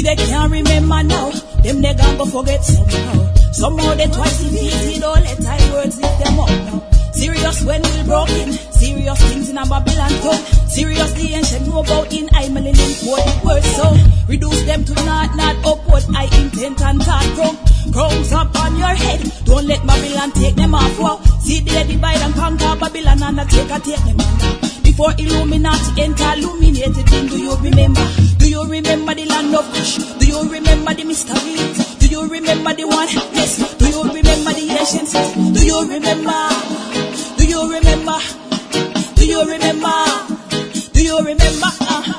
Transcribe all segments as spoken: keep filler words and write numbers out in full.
they can't remember now. Them they gonna go forget somehow. Somehow they twice defeated, don't let I words lift them up now. Serious when we broken, serious things in a Babylon tongue. Serious the ancient know about in I millennium important words. So reduce them to not, not upward. I intent and thought wrong. Crowns up on your head, don't let Babylon take them off. Wow. See they divide and conquer Babylon and take a take them on. Before Illuminati enter illuminated thing, do you remember? Do you remember the land of Kush? Do you remember the mysteries? Do you remember the one? Yes. Do you remember the ancients? Do you remember? Do you remember? Do you remember? Do you remember? Uh-huh.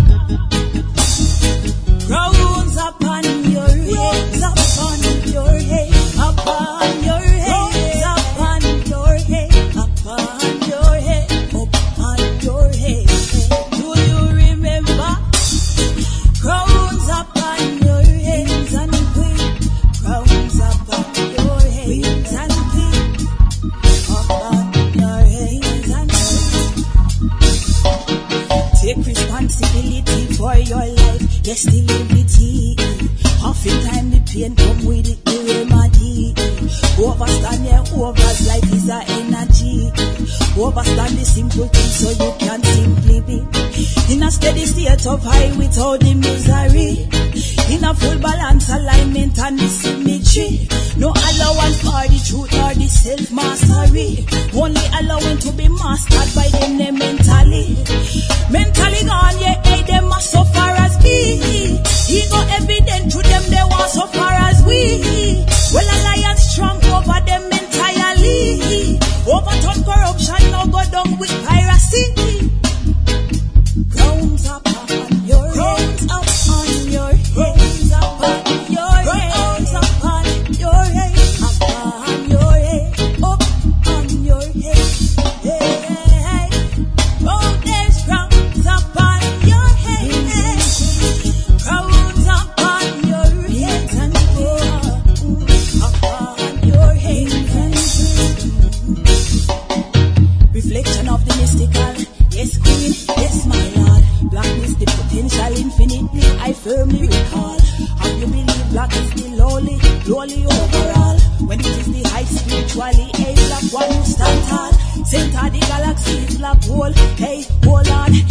Crowns upon your head, upon your head, upon your head, upon your head, upon your head, upon your head. Do you remember? Crowns upon your heads and queen, crowns upon your heads and queen, upon your heads and queen. Take responsibility for your life. Yes, the liberty. Half the time the pain come with it, the remedy. Overstand your overs, life is a energy. Overstand the simple things so you can simply be in a steady state of high without the misery. In a full balance, alignment and the symmetry. No allowance for the truth or the self-mastery. Only allowing to be mastered by them they mentally. Mentally gone, yeah, hey, them must suffer as we. Ego evident to them, they want suffer as we. Well, alliance strong over them entirely. Overturn corruption, now go down with piracy. Crowns up on your head, up on your head, up on your head, up on your head, up on your head, up on your head. Hey, oh, there's crowns up on your head, crowns up on your head and up on your head. Reflection of the mystical. Yes, queen, yes, my lord. Black is the potential infinitely, I firmly recall. How you believe black is the lowly, lowly overall? When it is the high spiritually, a black one who stand tall. Center the galaxy is black hole, hey, hold on.